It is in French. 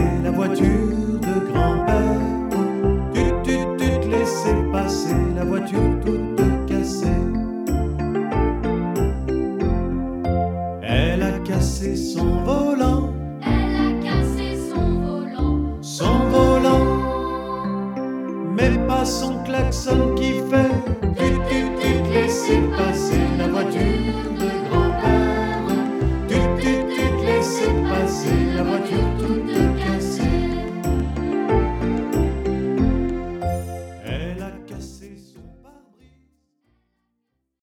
la voiture de grand-père. Tut, tut, tut, laissez passer la voiture toute